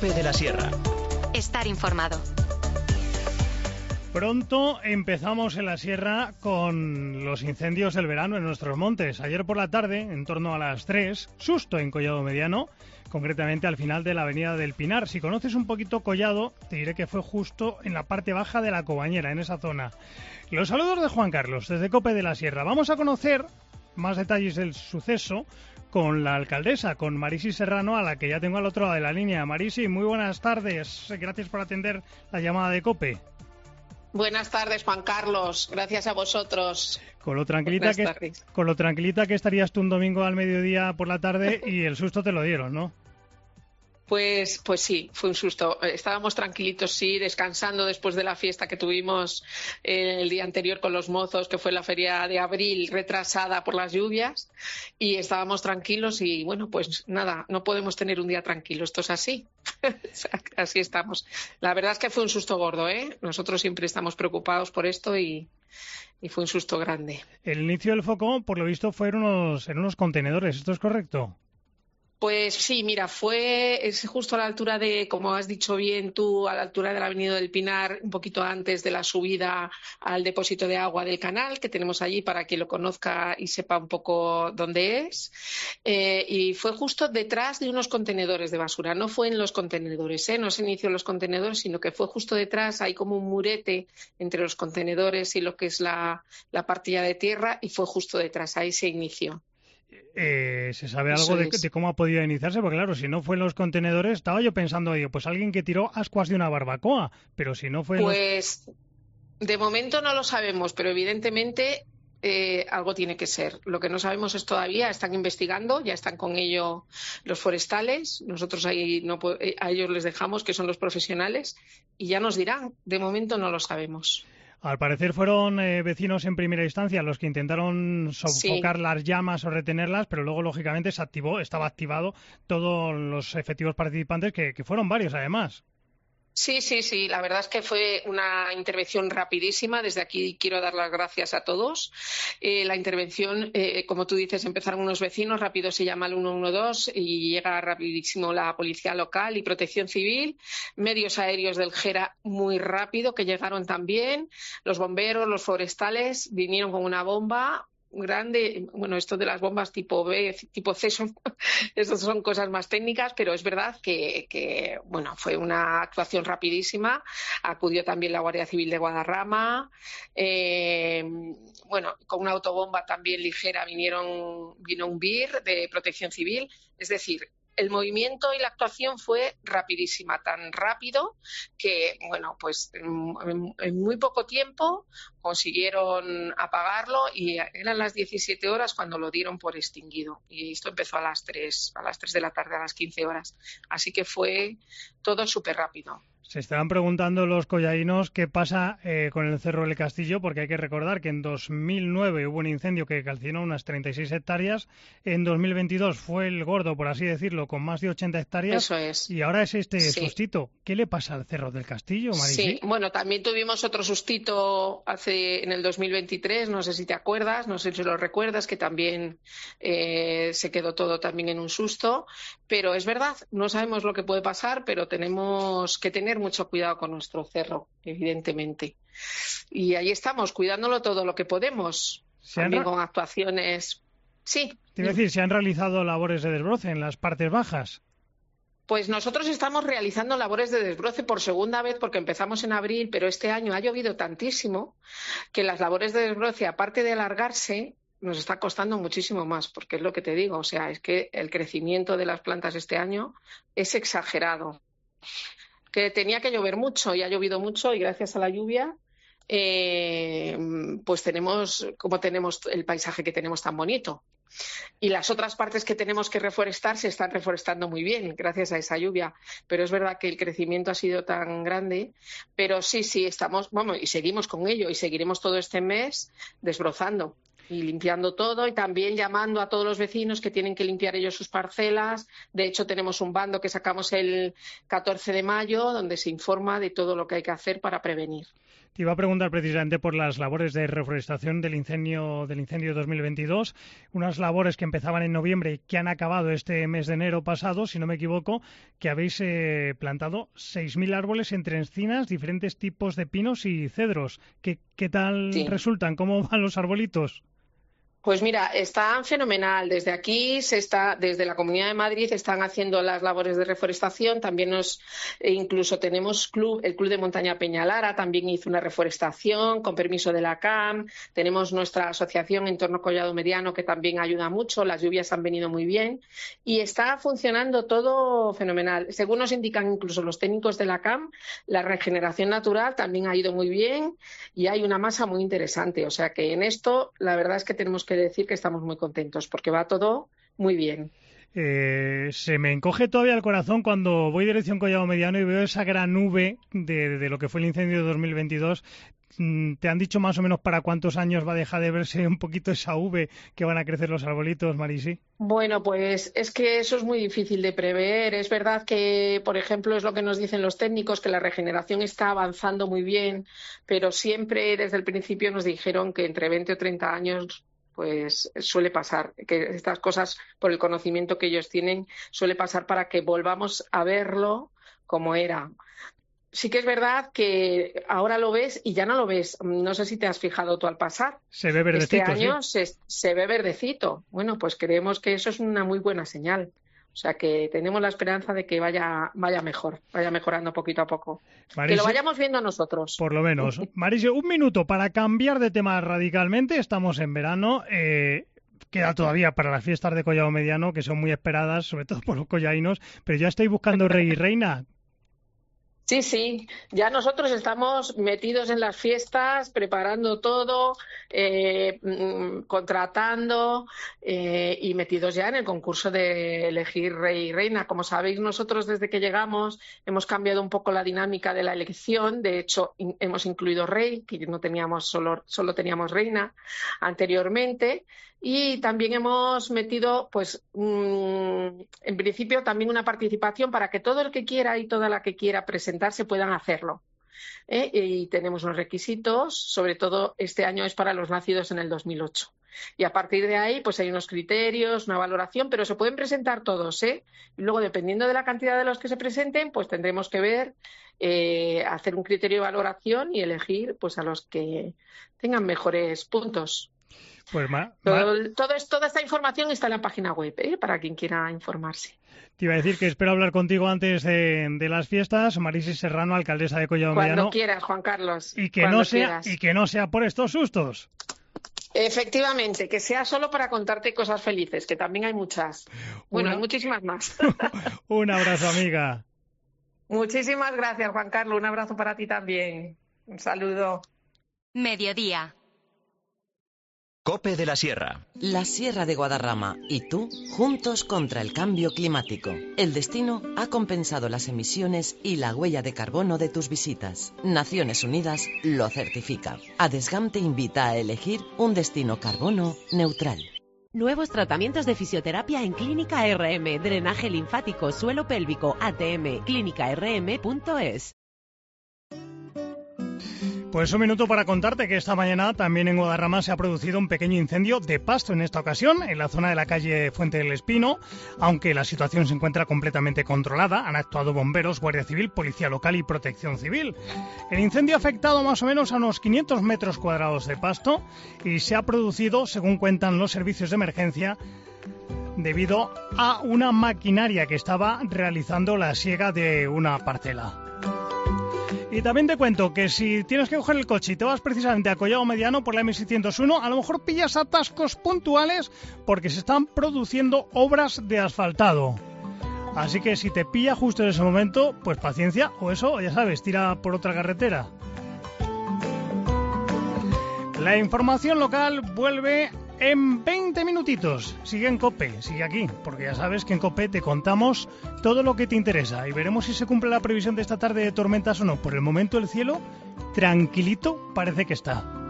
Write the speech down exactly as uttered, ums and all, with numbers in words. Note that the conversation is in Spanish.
COPE de la Sierra. Estar informado. Pronto empezamos en la Sierra con los incendios del verano en nuestros montes. Ayer por la tarde, en torno a las tres, susto en Collado Mediano, concretamente al final de la avenida del Pinar. Si conoces un poquito Collado, te diré que fue justo en la parte baja de la Cobañera, en esa zona. Los saludos de Juan Carlos, desde COPE de la Sierra. Vamos a conocer más detalles del suceso con la alcaldesa, con Marisi Serrano, a la que ya tengo al otro lado de la línea. Marisi, muy buenas tardes. Gracias por atender la llamada de COPE. Buenas tardes, Juan Carlos. Gracias a vosotros. Con lo tranquilita que, con lo tranquilita que estarías tú un domingo al mediodía por la tarde y el susto te lo dieron, ¿no? Pues, pues sí, fue un susto. Estábamos tranquilitos, sí, descansando después de la fiesta que tuvimos el día anterior con los mozos, que fue la feria de abril retrasada por las lluvias, y estábamos tranquilos y, bueno, pues nada, no podemos tener un día tranquilo. Esto es así. Así estamos. La verdad es que fue un susto gordo, ¿eh? Nosotros siempre estamos preocupados por esto y... y fue un susto grande. El inicio del foco, por lo visto, fue en unos, en unos contenedores. ¿Esto es correcto? Pues sí, mira, fue es justo a la altura de, como has dicho bien tú, a la altura de la Avenida del Pinar, un poquito antes de la subida al depósito de agua del canal que tenemos allí para quien lo conozca y sepa un poco dónde es. Eh, y fue justo detrás de unos contenedores de basura. No fue en los contenedores, ¿eh? No se inició en los contenedores, sino que fue justo detrás. Hay como un murete entre los contenedores y lo que es la, la partilla de tierra, y fue justo detrás. Ahí se inició. Eh, ¿Se sabe algo de, de cómo ha podido iniciarse? Porque claro, si no fue en los contenedores, estaba yo pensando, digo, pues alguien que tiró ascuas de una barbacoa, pero si no fue en Pues los... de momento no lo sabemos, pero evidentemente eh, algo tiene que ser. Lo que no sabemos es todavía, están investigando, ya están con ello los forestales, nosotros ahí no, a ellos les dejamos, que son los profesionales, y ya nos dirán. De momento no lo sabemos. Al parecer fueron eh, vecinos en primera instancia los que intentaron sofocar Sí. las llamas o retenerlas, pero luego, lógicamente, se activó, estaba activado todos los efectivos participantes, que, que fueron varios, además. Sí, sí, sí. La verdad es que fue una intervención rapidísima. Desde aquí quiero dar las gracias a todos. Eh, la intervención, eh, como tú dices, empezaron unos vecinos, rápido se llama el uno uno dos y llega rapidísimo la policía local y protección civil, medios aéreos del Gera muy rápido que llegaron también, los bomberos, los forestales vinieron con una bomba grande. Bueno, esto de las bombas tipo B, tipo C, son, estas son cosas más técnicas, pero es verdad que, que bueno, fue una actuación rapidísima. Acudió también la Guardia Civil de Guadarrama, eh, bueno, con una autobomba también ligera vinieron, vino un B I R de Protección Civil, es decir, el movimiento y la actuación fue rapidísima, tan rápido que, bueno, pues en, en muy poco tiempo consiguieron apagarlo y eran las diecisiete horas cuando lo dieron por extinguido. Y esto empezó a las tres, a las tres de la tarde, a las quince horas. Así que fue todo súper rápido. Se estaban preguntando los collaínos qué pasa eh, con el Cerro del Castillo, porque hay que recordar que en dos mil nueve hubo un incendio que calcinó unas treinta y seis hectáreas, en dos mil veintidós fue el gordo, por así decirlo, con más de ochenta hectáreas. Eso es. Y ahora es este Sí. sustito. ¿Qué le pasa al Cerro del Castillo, Marisi? Sí, bueno, también tuvimos otro sustito hace en el dos mil veintitrés, no sé si te acuerdas, no sé si lo recuerdas, que también eh, se quedó todo también en un susto, pero es verdad, no sabemos lo que puede pasar, pero tenemos que tener mucho cuidado con nuestro cerro, evidentemente. Y ahí estamos, cuidándolo todo lo que podemos, también con actuaciones. Sí. Te iba a decir, ¿se han realizado labores de desbroce en las partes bajas? Pues nosotros estamos realizando labores de desbroce por segunda vez porque empezamos en abril, pero este año ha llovido tantísimo que las labores de desbroce, aparte de alargarse, nos está costando muchísimo más, porque es lo que te digo, o sea, es que el crecimiento de las plantas este año es exagerado. Que tenía que llover mucho y ha llovido mucho y gracias a la lluvia eh, pues tenemos como tenemos el paisaje que tenemos tan bonito. Y las otras partes que tenemos que reforestar se están reforestando muy bien gracias a esa lluvia, pero es verdad que el crecimiento ha sido tan grande, pero sí, sí, estamos, vamos, y seguimos con ello y seguiremos todo este mes desbrozando y limpiando todo y también llamando a todos los vecinos que tienen que limpiar ellos sus parcelas. De hecho, tenemos un bando que sacamos el catorce de mayo donde se informa de todo lo que hay que hacer para prevenir. Te iba a preguntar precisamente por las labores de reforestación del incendio del incendio dos mil veintidós, unas labores que empezaban en noviembre y que han acabado este mes de enero pasado, si no me equivoco, que habéis eh, plantado seis mil árboles entre encinas, diferentes tipos de pinos y cedros. ¿Qué, qué tal sí. resultan? ¿Cómo van los arbolitos? Pues mira, están fenomenal. Desde aquí, se está, desde la Comunidad de Madrid, están haciendo las labores de reforestación. También nos, eh, incluso tenemos club, el Club de Montaña Peñalara, también hizo una reforestación con permiso de la C A M. Tenemos nuestra asociación Entorno Collado Mediano, que también ayuda mucho. Las lluvias han venido muy bien y está funcionando todo fenomenal. Según nos indican incluso los técnicos de la C A M, la regeneración natural también ha ido muy bien y hay una masa muy interesante. O sea que en esto, la verdad es que tenemos que que decir que estamos muy contentos porque va todo muy bien. Eh, se me encoge todavía el corazón cuando voy dirección Collado Mediano y veo esa gran nube de, de lo que fue el incendio de dos mil veintidós. ¿Te han dicho más o menos para cuántos años va a dejar de verse un poquito esa V que van a crecer los arbolitos, Marisi? Bueno, pues es que eso es muy difícil de prever. Es verdad que, por ejemplo, es lo que nos dicen los técnicos, que la regeneración está avanzando muy bien, pero siempre desde el principio nos dijeron que entre veinte o treinta años pues suele pasar, que estas cosas, por el conocimiento que ellos tienen, suele pasar para que volvamos a verlo como era. Sí que es verdad que ahora lo ves y ya no lo ves. No sé si te has fijado tú al pasar. Se ve verdecito. Este año sí. se, se ve verdecito. Bueno, pues creemos que eso es una muy buena señal. O sea que tenemos la esperanza de que vaya vaya mejor, vaya mejorando poquito a poco. Marise, que lo vayamos viendo nosotros. Por lo menos. Marise, un minuto para cambiar de tema radicalmente. Estamos en verano. Eh, queda todavía para las fiestas de Collado Mediano, que son muy esperadas, sobre todo por los collaínos. Pero ya estáis buscando rey y reina. Sí, sí, ya nosotros estamos metidos en las fiestas, preparando todo, eh, contratando eh, y metidos ya en el concurso de elegir rey y reina. Como sabéis, nosotros desde que llegamos hemos cambiado un poco la dinámica de la elección. De hecho, in- hemos incluido rey, que no teníamos solo, solo teníamos reina anteriormente. Y también hemos metido, pues, mmm, en principio también una participación para que todo el que quiera y toda la que quiera presentarse puedan hacerlo. ¿Eh? Y tenemos unos requisitos, sobre todo este año es para los nacidos en el dos mil ocho. Y a partir de ahí, pues hay unos criterios, una valoración, pero se pueden presentar todos, ¿eh? Y luego, dependiendo de la cantidad de los que se presenten, pues tendremos que ver, eh, hacer un criterio de valoración y elegir, pues, a los que tengan mejores puntos. Pues ma, ma... Todo, todo es, toda esta información está en la página web, ¿eh? Para quien quiera informarse. Te iba a decir que espero hablar contigo antes de, de las fiestas. Marisi Serrano, alcaldesa de Collado Cuando Mediano. Cuando quieras, Juan Carlos. Y que, no sea, y que no sea por estos sustos. Efectivamente, que sea solo para contarte cosas felices, que también hay muchas. Bueno, Una... hay muchísimas más. Un abrazo, amiga. Muchísimas gracias, Juan Carlos. Un abrazo para ti también. Un saludo. Mediodía. COPE de la Sierra. La Sierra de Guadarrama y tú, juntos contra el cambio climático. El destino ha compensado las emisiones y la huella de carbono de tus visitas. Naciones Unidas lo certifica. ADESGAM te invita a elegir un destino carbono neutral. Nuevos tratamientos de fisioterapia en Clínica R M, drenaje linfático, suelo pélvico, A T M, clínica r m punto es. Pues un minuto para contarte que esta mañana también en Guadarrama se ha producido un pequeño incendio de pasto en esta ocasión, en la zona de la calle Fuente del Espino. Aunque la situación se encuentra completamente controlada, han actuado bomberos, Guardia Civil, Policía Local y Protección Civil. El incendio ha afectado más o menos a unos quinientos metros cuadrados de pasto y se ha producido, según cuentan los servicios de emergencia, debido a una maquinaria que estaba realizando la siega de una parcela. Y también te cuento que si tienes que coger el coche y te vas precisamente a Collado Mediano por la eme seiscientos uno, a lo mejor pillas atascos puntuales porque se están produciendo obras de asfaltado. Así que si te pilla justo en ese momento, pues paciencia, o eso, ya sabes, tira por otra carretera. La información local vuelve en veinte minutitos. Sigue en COPE, sigue aquí, porque ya sabes que en COPE te contamos todo lo que te interesa y veremos si se cumple la previsión de esta tarde de tormentas o no. Por el momento el cielo tranquilito parece que está.